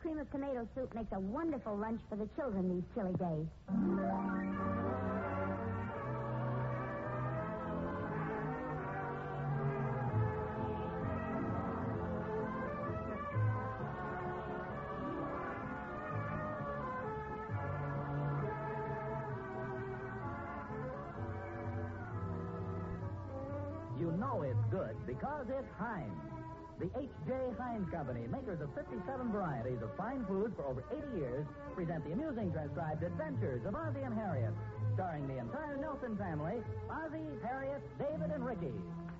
cream of tomato soup makes a wonderful lunch for the children these chilly days. You know it's good because it's Heinz. The H.J. Heinz Company, makers of 57 varieties of fine food for over 80 years, present the amusing transcribed adventures of Ozzie and Harriet, starring the entire Nelson family, Ozzie, Harriet, David, and Ricky.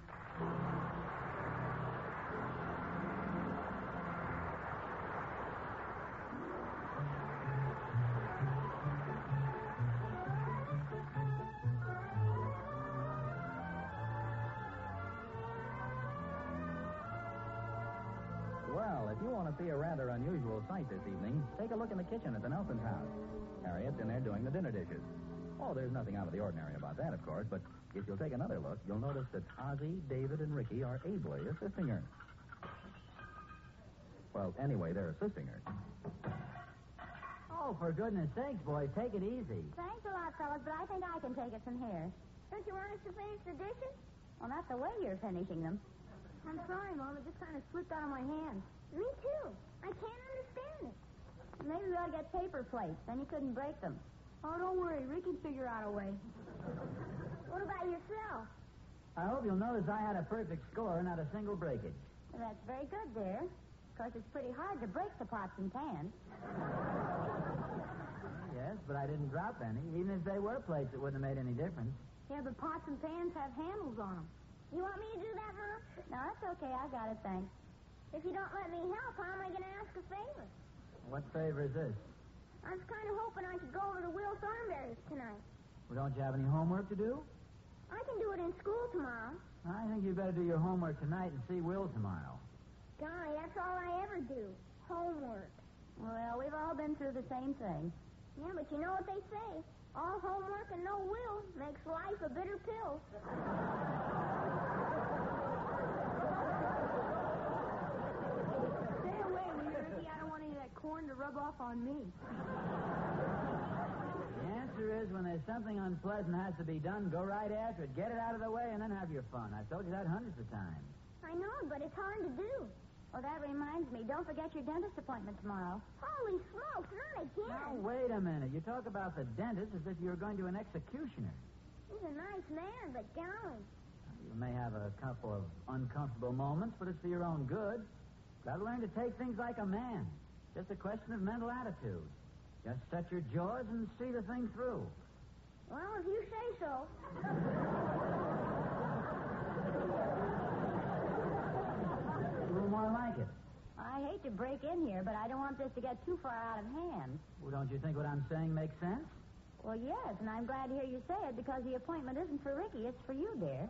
Well, if you want to see a rather unusual sight this evening, take a look in the kitchen at the Nelson's house. Harriet's in there doing the dinner dishes. Oh, there's nothing out of the ordinary about that, of course, but if you'll take another look, you'll notice that Ozzie, David, and Ricky are ably assisting her. Well, anyway, they're assisting her. Oh, for goodness sakes, boys, take it easy. Thanks a lot, fellas, but I think I can take it from here. Don't you want us to finish the dishes? Well, not the way you're finishing them. I'm sorry, Mom. It just kind of slipped out of my hand. Me too. I can't understand it. Maybe we ought to get paper plates. Then you couldn't break them. Oh, don't worry. Rick can figure out a way. What about yourself? I hope you'll notice I had a perfect score, not a single breakage. Well, that's very good, dear. Of course, it's pretty hard to break the pots and pans. Yes, but I didn't drop any. Even if they were plates, it wouldn't have made any difference. Yeah, but pots and pans have handles on them. You want me to do that, Mom? No, that's okay. I got it, thanks. If you don't let me help, how am I going to ask a favor? What favor is this? I was kind of hoping I could go over to Will Thornberry's tonight. Well, don't you have any homework to do? I can do it in school tomorrow. I think you better do your homework tonight and see Will tomorrow. Golly, that's all I ever do. Homework. Well, we've all been through the same thing. Yeah, but you know what they say. All homework and no will makes life a bitter pill. Stay away, will you, Ricky? I don't want any of that corn to rub off on me. The answer is when there's something unpleasant has to be done, go right after it, get it out of the way, and then have your fun. I've told you that hundreds of times. I know, but it's hard to do. Well, that reminds me. Don't forget your dentist appointment tomorrow. Holy smokes, not again. Now, wait a minute. You talk about the dentist as if you were going to an executioner. He's a nice man, but golly. You may have a couple of uncomfortable moments, but it's for your own good. Got to learn to take things like a man. Just a question of mental attitude. Just set your jaws and see the thing through. Well, if you say so. A little more like it. I hate to break in here, but I don't want this to get too far out of hand. Well, don't you think what I'm saying makes sense? Well, yes, and I'm glad to hear you say it because the appointment isn't for Ricky, it's for you, dear.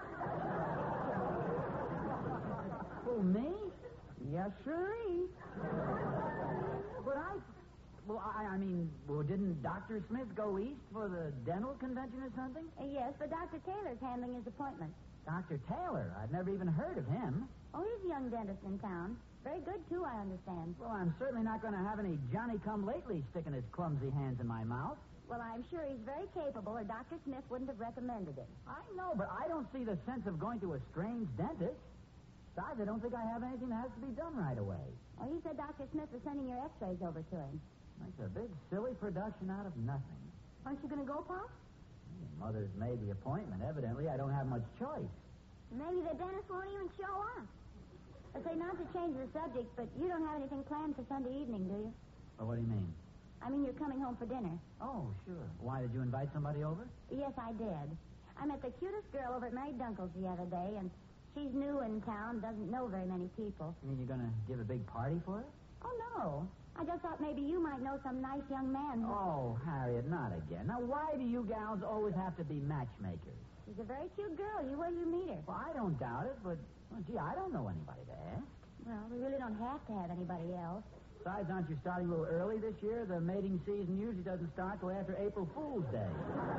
Who, me? Yes, sirree. But I mean, didn't Dr. Smith go east for the dental convention or something? Yes, but Dr. Taylor's handling his appointment. Dr. Taylor? I've never even heard of him. Oh, he's a young dentist in town. Very good, too, I understand. Well, I'm certainly not going to have any Johnny-come-lately sticking his clumsy hands in my mouth. Well, I'm sure he's very capable, or Dr. Smith wouldn't have recommended him. I know, but I don't see the sense of going to a strange dentist. Besides, I don't think I have anything that has to be done right away. Well, he said Dr. Smith was sending your x-rays over to him. Makes a big, silly production out of nothing. Aren't you going to go, Pop? Mother's made the appointment. Evidently, I don't have much choice. Maybe the dentist won't even show up. I say, not to change the subject, but you don't have anything planned for Sunday evening, do you? Well, what do you mean? I mean, you're coming home for dinner. Oh, sure. Why, did you invite somebody over? Yes, I did. I met the cutest girl over at Mary Dunkel's the other day, and she's new in town, doesn't know very many people. You mean you're going to give a big party for her? Oh, no. I just thought maybe you might know some nice young man. Oh, Harriet, not again. Now, why do you gals always have to be matchmakers? She's a very cute girl. You wait till you meet her. Well, I don't doubt it, but, well, gee, I don't know anybody to ask. Well, we really don't have to have anybody else. Besides, aren't you starting a little early this year? The mating season usually doesn't start till after April Fool's Day.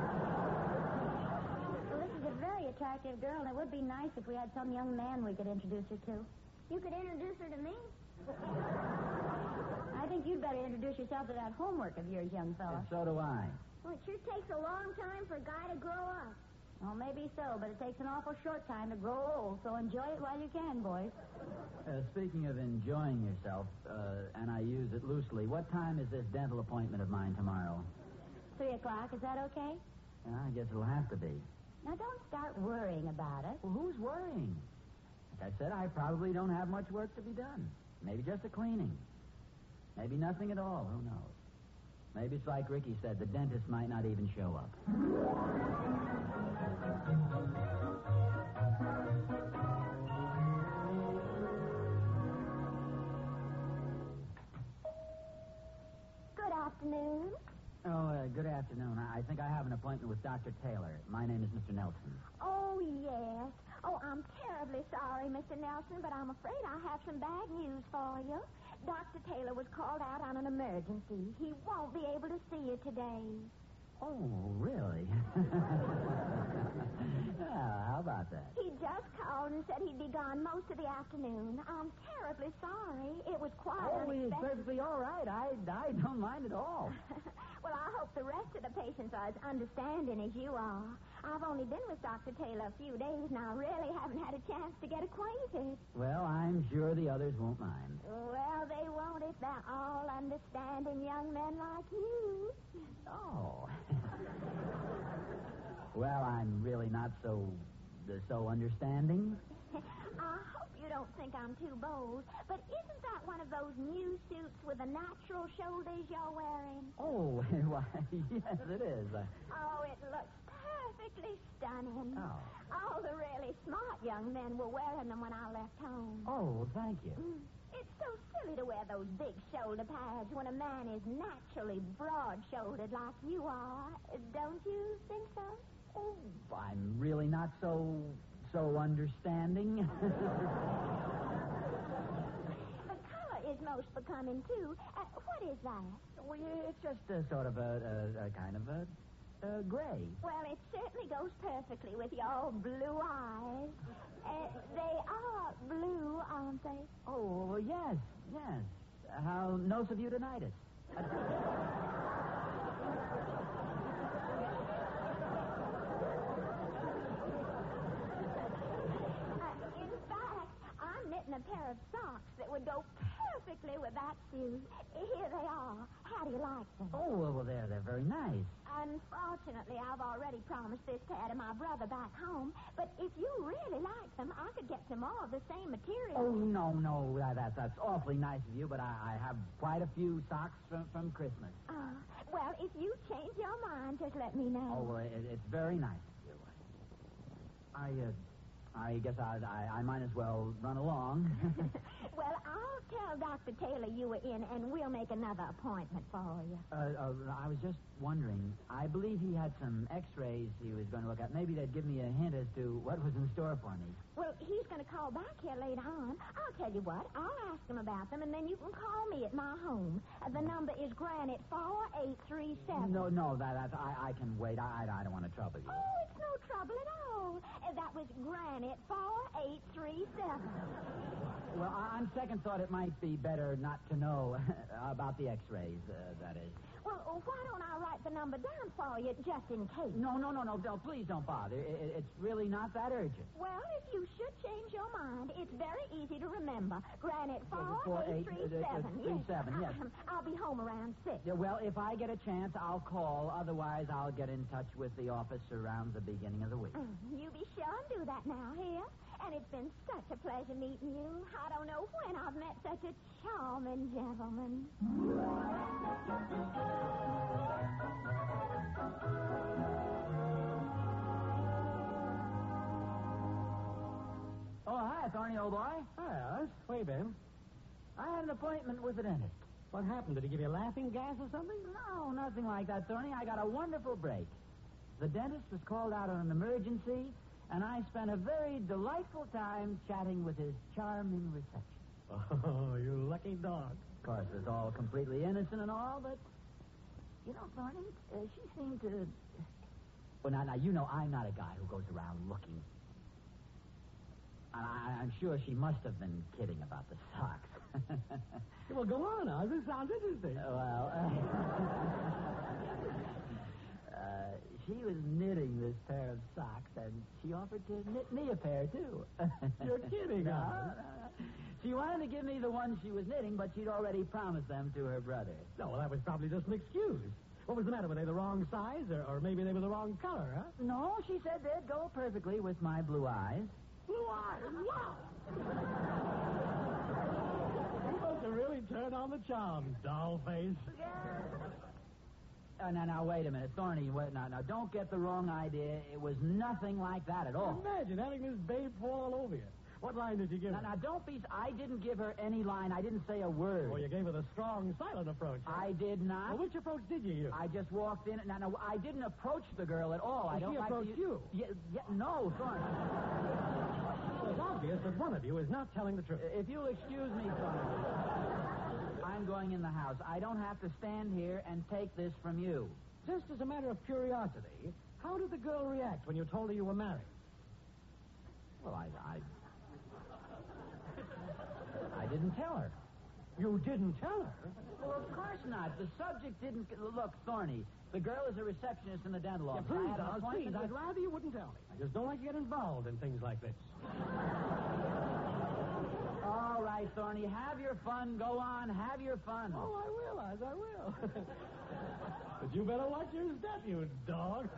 Well, this is a very attractive girl, and it would be nice if we had some young man we could introduce her to. You could introduce her to me? I think to introduce yourself to that homework of yours, young fella. So do I. Well, it sure takes a long time for a guy to grow up. Well, maybe so, but it takes an awful short time to grow old, so enjoy it while you can, boys. Speaking of enjoying yourself, and I use it loosely, what time is this dental appointment of mine tomorrow? 3 o'clock, is that okay? I guess it'll have to be. Now, don't start worrying about it. Well, who's worrying? Like I said, I probably don't have much work to be done. Maybe just a cleaning. Maybe nothing at all. Who knows? Maybe it's like Ricky said, the dentist might not even show up. Good afternoon. Good afternoon. I think I have an appointment with Dr. Taylor. My name is Mr. Nelson. Oh, yes. Oh, I'm terribly sorry, Mr. Nelson, but I'm afraid I have some bad news for you. Dr. Taylor was called out on an emergency. He won't be able to see you today. Oh, really? How about that? He just called and said he'd be gone most of the afternoon. I'm terribly sorry. It was quite It's unexpected. perfectly all right. I don't mind at all. Well, I hope the rest of the patients are as understanding as you are. I've only been with Dr. Taylor a few days now. I really haven't had a chance to get acquainted. Well, I'm sure the others won't mind. Well, they won't if they're all understanding young men like you. Oh. Well, I'm really not so understanding. I hope you don't think I'm too bold, but isn't that one of those new suits with the natural shoulders you're wearing? Oh, why, yes, it is. Oh, it looks perfectly stunning. Oh. All the really smart young men were wearing them when I left home. Oh, thank you. It's so silly to wear those big shoulder pads when a man is naturally broad-shouldered like you are. Don't you think so? Oh, I'm really not so understanding. The color is most becoming, too. What is that? Well, yeah, it's just a sort of a kind of a gray. Well, it certainly goes perfectly with your blue eyes. They are blue, aren't they? Oh, well, yes. How nose-of-you-tonitis. In fact, I'm knitting a pair of socks that would go perfectly with that suit. Here they are. How do you like them? Oh, well, they're very nice. Unfortunately, I've already promised this pair to my brother back home, but if you really like them, I could get some more of the same material. Oh, no, that's awfully nice of you, but I have quite a few socks from Christmas. Well, if you change your mind, just let me know. Oh, well, it's very nice of you. I guess I might as well run along. Well, I'll tell Dr. Taylor you were in, and we'll make another appointment for you. I was just wondering. I believe he had some X-rays he was going to look at. Maybe they'd give me a hint as to what was in store for me. Well, he's going to call back here later on. I'll tell you what. I'll ask him about them, and then you can call me at my home. The number is Granite 4837. No, I can wait. I don't want to trouble you. Oh, it's no trouble at all. That was Granite 4837. Well, on second thought, it might be better not to know about the X-rays, that is. Well, why don't I write the number down for you just in case? No, please don't bother. It's really not that urgent. Well, if you should change your mind, it's very easy to remember. Granite 4837. 37, yes. I'll be home around 6. Yeah, well, if I get a chance, I'll call. Otherwise, I'll get in touch with the office around the beginning of the week. You be sure and do that now, here. And it's been such a pleasure meeting you. I don't know when I've met such a charming gentleman. Oh, hi, Thorny, old boy. Hi, Oz. Where you been? I had an appointment with the dentist. What happened? Did he give you laughing gas or something? No, nothing like that, Thorny. I got a wonderful break. The dentist was called out on an emergency, and I spent a very delightful time chatting with his charming reception. Oh, you lucky dog. Of course, it's all completely innocent and all, but, you know, Thorny, she seemed to... Well, now, you know I'm not a guy who goes around looking. I'm sure she must have been kidding about the socks. Well, go on, Oz. This sounds interesting. She was knitting this pair of socks, and she offered to knit me a pair, too. You're kidding, No, Oz. no. She wanted to give me the ones she was knitting, but she'd already promised them to her brother. No, well, that was probably just an excuse. What was the matter? Were they the wrong size, or maybe they were the wrong color, huh? No, she said they'd go perfectly with my blue eyes. Blue eyes? Wow! You must have really turned on the charm, doll face. Now, wait a minute. Thorny, wait, now, don't get the wrong idea. It was nothing like that at all. Imagine having this babe fall all over you. What line did you give her? Now, don't be... I didn't give her any line. I didn't say a word. Oh, you gave her the strong, silent approach. Huh? I did not. Well, which approach did you use? I just walked in. Now, I didn't approach the girl at all. I don't she like approached you. No, Thorny. It's obvious that one of you is not telling the truth. If you'll excuse me, Thorny, I'm going in the house. I don't have to stand here and take this from you. Just as a matter of curiosity, how did the girl react when you told her you were married? Well, I didn't tell her. You didn't tell her? Well, of course not. The subject didn't... Look, Thorny, the girl is a receptionist in the dental office. Please, I had an Oz, appointment please. I'd with- rather you wouldn't tell me. I just don't like to get involved in things like this. All right, Thorny, have your fun. Go on, have your fun. Oh, I will, Oz, I will. But you better watch your step, you dog.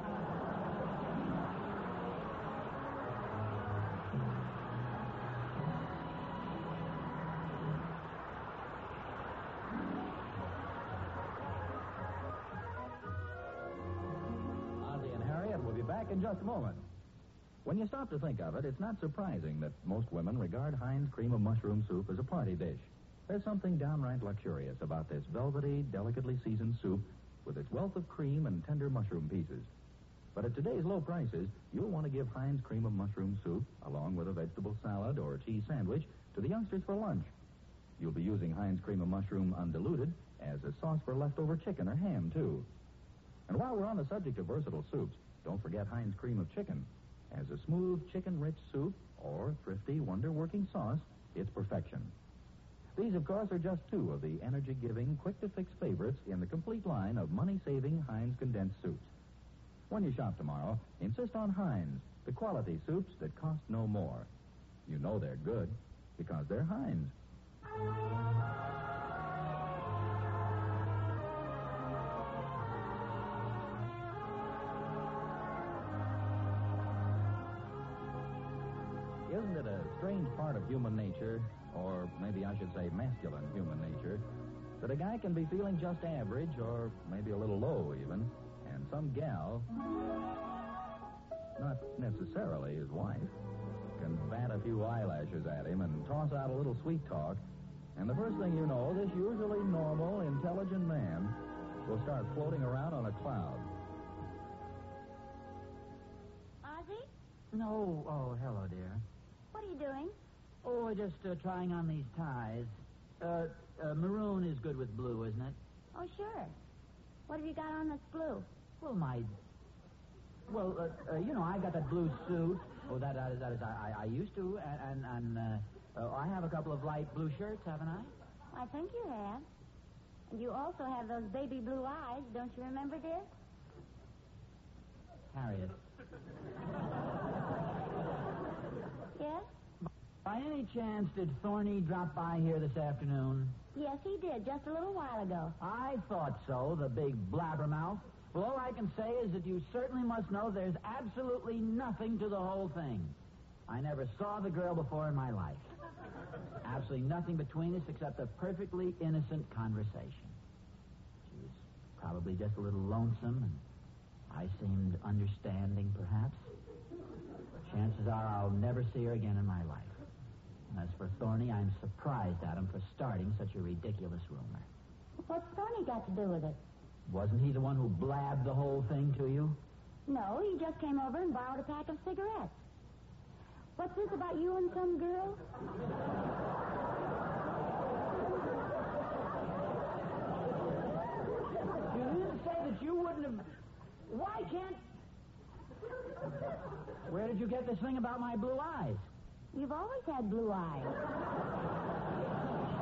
Ozzie and Harriet will be back in just a moment. When you stop to think of it, it's not surprising that most women regard Heinz cream of mushroom soup as a party dish. There's something downright luxurious about this velvety, delicately seasoned soup with its wealth of cream and tender mushroom pieces. But at today's low prices, you'll want to give Heinz cream of mushroom soup, along with a vegetable salad or a cheese sandwich, to the youngsters for lunch. You'll be using Heinz cream of mushroom undiluted as a sauce for leftover chicken or ham, too. And while we're on the subject of versatile soups, don't forget Heinz cream of chicken. As a smooth, chicken-rich soup or thrifty, wonder-working sauce, it's perfection. These, of course, are just two of the energy-giving, quick-to-fix favorites in the complete line of money-saving Heinz condensed soups. When you shop tomorrow, insist on Heinz, the quality soups that cost no more. You know they're good because they're Heinz. Isn't it a strange part of human nature, or maybe I should say masculine human nature, that a guy can be feeling just average, or maybe a little low even, and some gal, not necessarily his wife, can bat a few eyelashes at him and toss out a little sweet talk, and the first thing you know, this usually normal, intelligent man will start floating around on a cloud. Ozzie, No. Oh, hello, dear. what are you doing? Oh, just trying on these ties. Maroon is good with blue, isn't it? Oh, sure. What have you got on that's blue? Well, I got that blue suit. Oh, that is, I used to, and I have a couple of light blue shirts, haven't I? I think you have. And you also have those baby blue eyes, don't you remember, dear? Harriet. Yes? By any chance, did Thorny drop by here this afternoon? Yes, he did, just a little while ago. I thought so, the big blabbermouth. Well, all I can say is that you certainly must know there's absolutely nothing to the whole thing. I never saw the girl before in my life. Absolutely nothing between us except a perfectly innocent conversation. She was probably just a little lonesome, and I seemed understanding, perhaps. Chances are I'll never see her again in my life. As for Thorny, I'm surprised at him for starting such a ridiculous rumor. What's Thorny got to do with it? Wasn't he the one who blabbed the whole thing to you? No, he just came over and borrowed a pack of cigarettes. What's this about you and some girl? You didn't say that you wouldn't have... Why can't... Where did you get this thing about my blue eyes? You've always had blue eyes.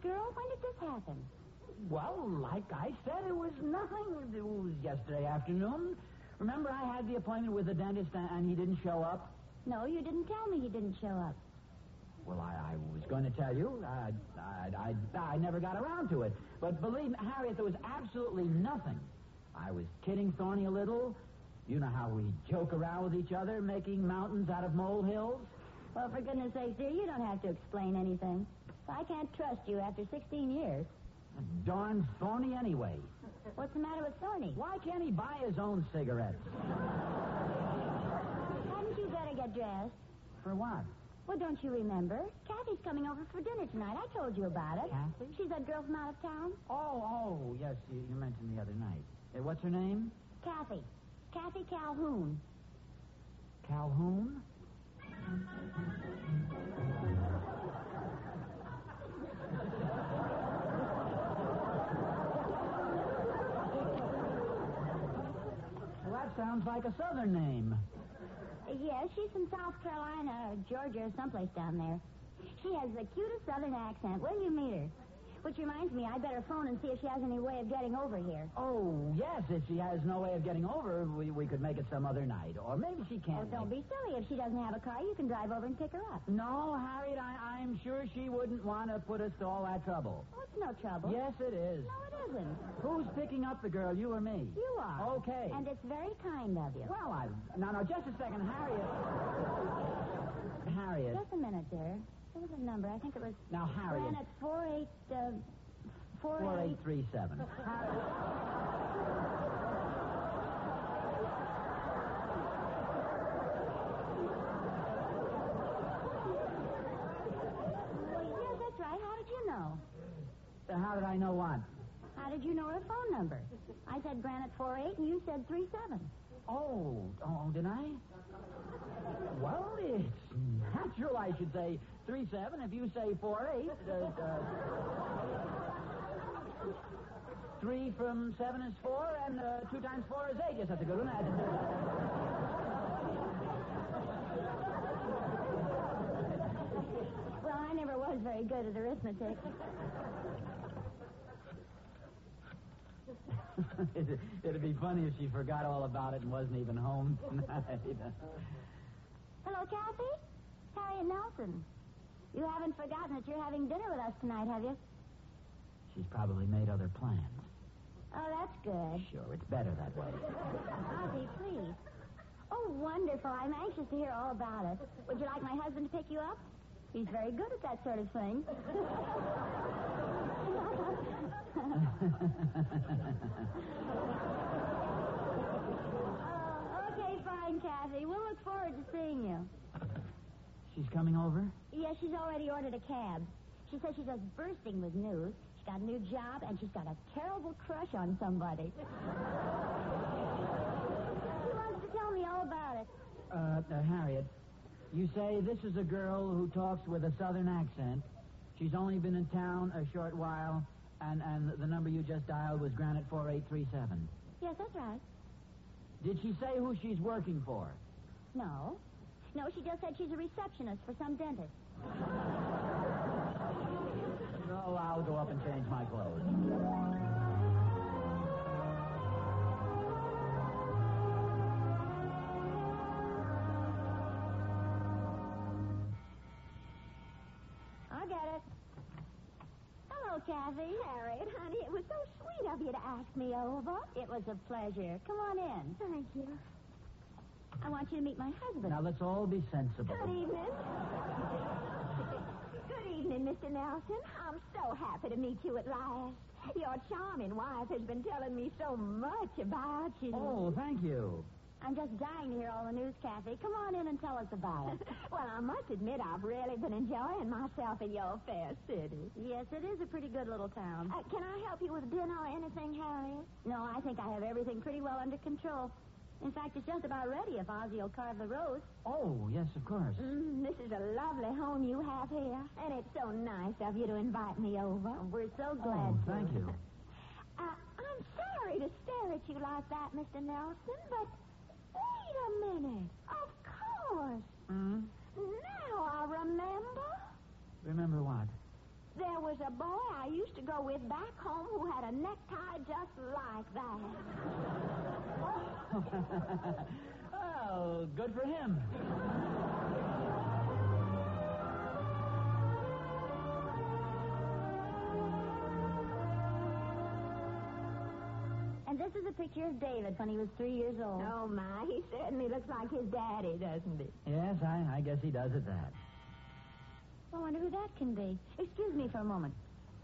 girl? When did this happen? Well, like I said, it was nothing. It was yesterday afternoon. Remember, I had the appointment with the dentist and he didn't show up? No, you didn't tell me he didn't show up. Well, I was going to tell you. I never got around to it. But believe me, Harriet, there was absolutely nothing. I was kidding Thorny a little. You know how we joke around with each other, making mountains out of molehills? Well, for goodness sake, dear, you don't have to explain anything. I can't trust you after 16 years. Darn Thorny anyway. What's the matter with Thorny? Why can't he buy his own cigarettes? Hadn't you better get dressed? For what? Well, don't you remember? Kathy's coming over for dinner tonight. I told you about it. Kathy? She's that girl from out of town. Oh, yes, you mentioned the other night. What's her name? Kathy. Kathy Calhoun. Calhoun? Well, that sounds like a southern name. Yes, she's from South Carolina or Georgia or someplace down there. She has the cutest southern accent. Where do you meet her? Which reminds me, I better phone and see if she has any way of getting over here. Oh, yes, if she has no way of getting over, we could make it some other night. Or maybe she can't. Oh, don't be silly. If she doesn't have a car, you can drive over and pick her up. No, Harriet, I'm sure she wouldn't want to put us to all that trouble. Oh, it's no trouble. Yes, it is. No, it isn't. Who's picking up the girl, you or me? You are. Okay. And it's very kind of you. Well, Now, just a second, Harriet. Harriet. Just a minute, dear. What was the number? I think it was... Now, Harriet. Ran at 4837. Yes, that's right. How did you know? How did I know what? How did you know her phone number? I said Granite 48 and you said 37. Oh, did I? Well, it's natural I should say 37. If you say 48, 3 from 7 is 4, and 2 times 4 is 8. Yes, that's a good one. Well, I never was very good at arithmetic. It'd be funny if she forgot all about it and wasn't even home tonight. Hello, Kathy? Harriet Nelson. You haven't forgotten that you're having dinner with us tonight, have you? She's probably made other plans. Oh, that's good. Sure, it's better that way. Ozzie, please. Oh, wonderful. I'm anxious to hear all about it. Would you like my husband to pick you up? He's very good at that sort of thing. Okay, fine, Kathy. We'll look forward to seeing you. She's coming over? Yes, she's already ordered a cab. She says she's just bursting with news. She's got a new job, and she's got a terrible crush on somebody. She wants to tell me all about it. Harriet, you say this is a girl who talks with a southern accent. She's only been in town a short while, and the number you just dialed was Granite 4837. Yes, that's right. Did she say who she's working for? No. No, she just said she's a receptionist for some dentist. No, I'll go up and change my clothes. I get it. Hello, Kathy. Harriet, honey, it was so sweet of you to ask me over. It was a pleasure. Come on in. Thank you. I want you to meet my husband. Now, let's all be sensible. Good evening. Good evening, Mr. Nelson. I'm so happy to meet you at last. Your charming wife has been telling me so much about you. Oh, thank you. I'm just dying to hear all the news, Kathy. Come on in and tell us about it. Well, I must admit I've really been enjoying myself in your fair city. Yes, it is a pretty good little town. Can I help you with dinner or anything, Harriet? No, I think I have everything pretty well under control. In fact, it's just about ready if Ozzie will carve the roast. Oh, yes, of course. This is a lovely home you have here, and it's so nice of you to invite me over. We're so glad to. Thank you. I'm sorry to stare at you like that, Mr. Nelson, but wait a minute. Of course. Hmm? Now I remember. Remember what? There was a boy I used to go with back home who had a necktie just like that. Well, good for him. And this is a picture of David when he was 3 years old. Oh, my, he certainly looks like his daddy, doesn't he? Yes, I guess he does at that. I wonder who that can be. Excuse me for a moment.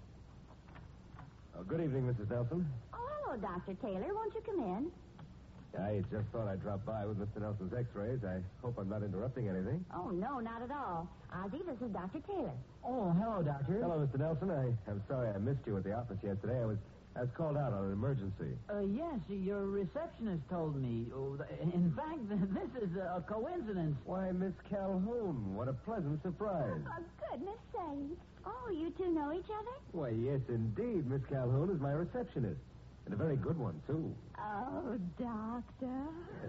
Oh, good evening, Mrs. Nelson. Oh, hello, Dr. Taylor. Won't you come in? I just thought I'd drop by with Mr. Nelson's x-rays. I hope I'm not interrupting anything. Oh, no, not at all. Ozzie, this is Dr. Taylor. Oh, hello, Doctor. Hello, Mr. Nelson. I'm sorry I missed you at the office yesterday. I was called out on an emergency. Yes, your receptionist told me. Oh, in fact, this is a coincidence. Why, Miss Calhoun, what a pleasant surprise. Oh, goodness sakes. Oh, you two know each other? Why, yes, indeed. Miss Calhoun is my receptionist. And a very good one, too. Oh, Doctor.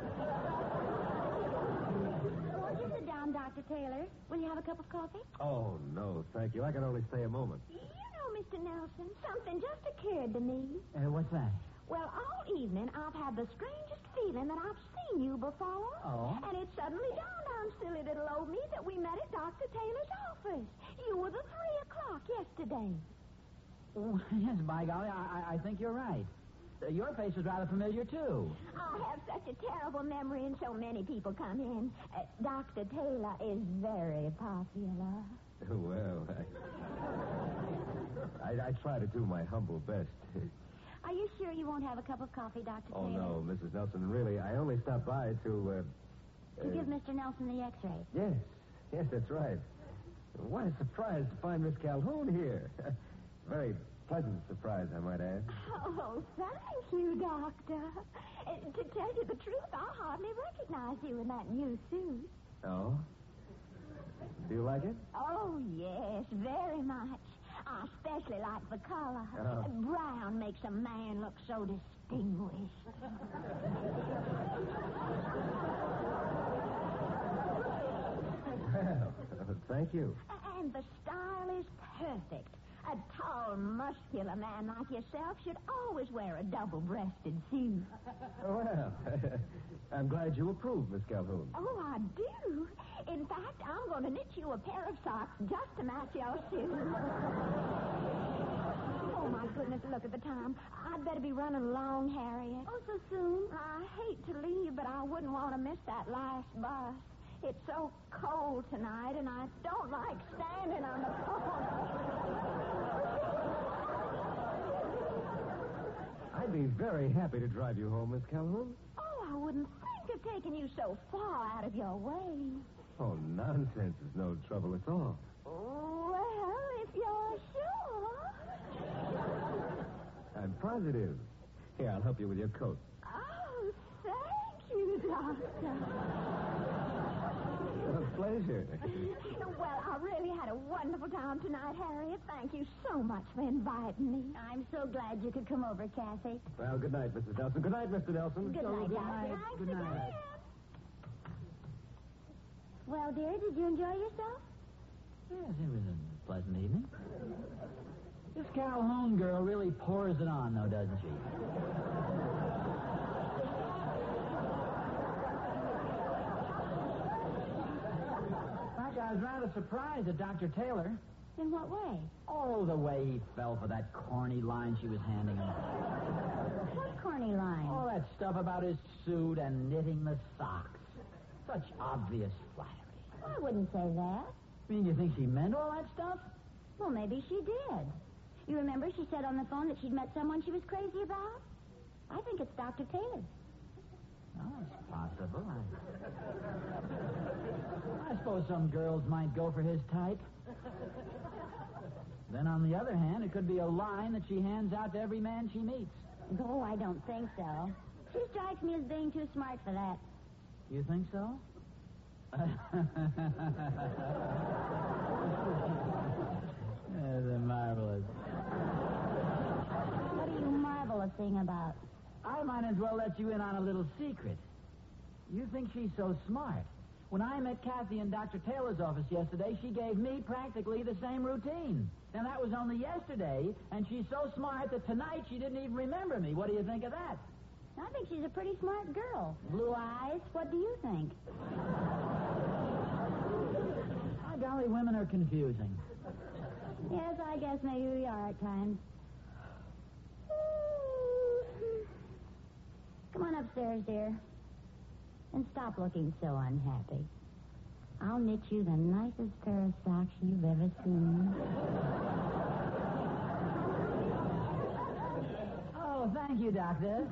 Won't you sit down, Dr. Taylor? Will you have a cup of coffee? Oh, no, thank you. I can only stay a moment. You know, Mr. Nelson, something just occurred to me. What's that? Well, all evening I've had the strangest feeling that I've seen you before. Oh? And it suddenly dawned on silly little old me that we met at Dr. Taylor's office. You were the 3 o'clock yesterday. Oh, yes, by golly, I think you're right. Your face is rather familiar, too. I have such a terrible memory, and so many people come in. Dr. Taylor is very popular. Well, I try to do my humble best. Are you sure you won't have a cup of coffee, Dr. Oh, Taylor? no, Mrs. Nelson, really, I only stopped by to give Mr. Nelson the x-ray. Yes, that's right. What a surprise to find Miss Calhoun here. Very pleasant surprise, I might add. Oh, thank you, Doctor. To tell you the truth, I hardly recognize you in that new suit. Oh? Do you like it? Oh, yes, very much. I especially like the color. Oh. Brown makes a man look so distinguished. Well, thank you. And the style is perfect. A tall, muscular man like yourself should always wear a double-breasted suit. Well, I'm glad you approve, Miss Calhoun. Oh, I do. In fact, I'm going to knit you a pair of socks just to match your suit. Oh, my goodness, look at the time. I'd better be running along, Harriet. Oh, so soon? I hate to leave, but I wouldn't want to miss that last bus. It's so cold tonight, and I don't like standing on the phone. I'd be very happy to drive you home, Miss Calhoun. Oh, I wouldn't think of taking you so far out of your way. Oh, nonsense. It's no trouble at all. Well, if you're sure. I'm positive. Here, I'll help you with your coat. Oh, thank you, Doctor. A pleasure. Well, I really had a wonderful time tonight, Harriet. Thank you so much for inviting me. I'm so glad you could come over, Kathy. Well, good night, Mrs. Nelson. Good night, Mr. Nelson. Good night, Doctor. Good night. Well, dear, did you enjoy yourself? Yes, it was a pleasant evening. This Calhoun girl really pours it on, though, doesn't she? I was rather surprised at Dr. Taylor. In what way? Oh, the way he fell for that corny line she was handing him. What corny line? All that stuff about his suit and knitting the socks. Such obvious flattery. I wouldn't say that. I mean, you think she meant all that stuff? Well, maybe she did. You remember she said on the phone that she'd met someone she was crazy about? I think it's Dr. Taylor. Oh, it's possible. I suppose some girls might go for his type. Then, on the other hand, it could be a line that she hands out to every man she meets. Oh, I don't think so. She strikes me as being too smart for that. You think so? They're marvelous. What are you marvelousing about? I might as well let you in on a little secret. You think she's so smart. When I met Kathy in Dr. Taylor's office yesterday, she gave me practically the same routine. Now, that was only yesterday, and she's so smart that tonight she didn't even remember me. What do you think of that? I think she's a pretty smart girl. Blue eyes. What do you think? By golly, women are confusing. Yes, I guess maybe we are at times. Come on upstairs, dear. And stop looking so unhappy. I'll knit you the nicest pair of socks you've ever seen. Oh, thank you, Doctor.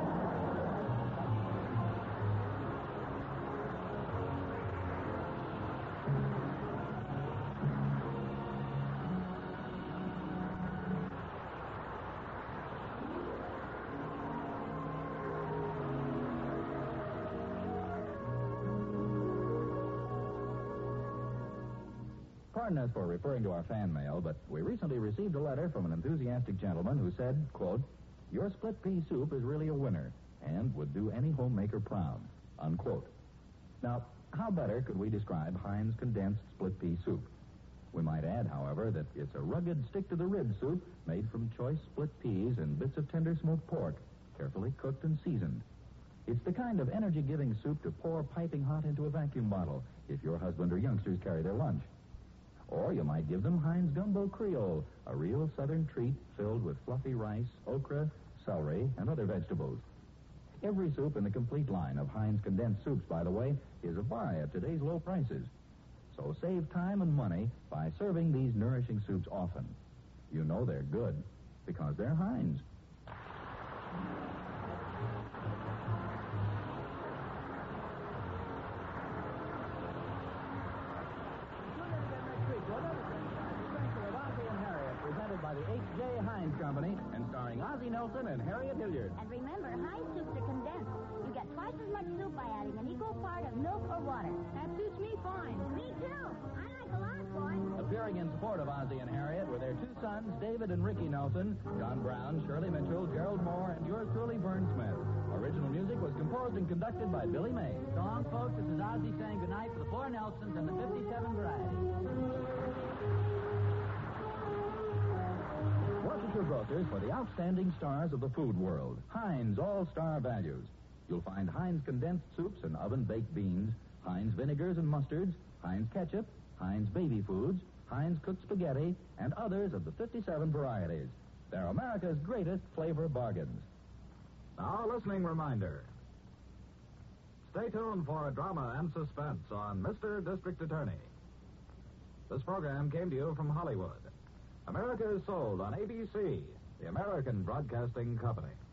Pardon us for referring to our fan mail, but we recently received a letter from an enthusiastic gentleman who said, quote, "Your split pea soup is really a winner and would do any homemaker proud," unquote. Now, how better could we describe Heinz condensed split pea soup? We might add, however, that it's a rugged stick-to-the-rib soup made from choice split peas and bits of tender smoked pork, carefully cooked and seasoned. It's the kind of energy-giving soup to pour piping hot into a vacuum bottle if your husband or youngsters carry their lunch. Or you might give them Heinz Gumbo Creole, a real southern treat filled with fluffy rice, okra, celery, and other vegetables. Every soup in the complete line of Heinz condensed soups, by the way, is a buy at today's low prices. So save time and money by serving these nourishing soups often. You know they're good because they're Heinz. Presented by the H.J. Heinz Company and starring Ozzie Nelson and Harriet Hilliard. And remember, Heinz soups are condensed. You get twice as much soup by adding an equal part of milk or water. That suits me fine. Me too. I like a lot, boy. Appearing in support of Ozzie and Harriet were their two sons, David and Ricky Nelson, John Brown, Shirley Mitchell, Gerald Moore, and yours truly, Vern Smith. Original music was composed and conducted by Billy May. So long, folks. This is Ozzie saying goodnight for the four Nelsons and the 57 varieties. Worcester Grocers for the outstanding stars of the food world. Heinz All-Star Values. You'll find Heinz condensed soups and oven-baked beans, Heinz vinegars and mustards, Heinz ketchup, Heinz baby foods, Heinz cooked spaghetti, and others of the 57 varieties. They're America's greatest flavor bargains. Now, a listening reminder. Stay tuned for drama and suspense on Mr. District Attorney. This program came to you from Hollywood. America is sold on ABC, the American Broadcasting Company.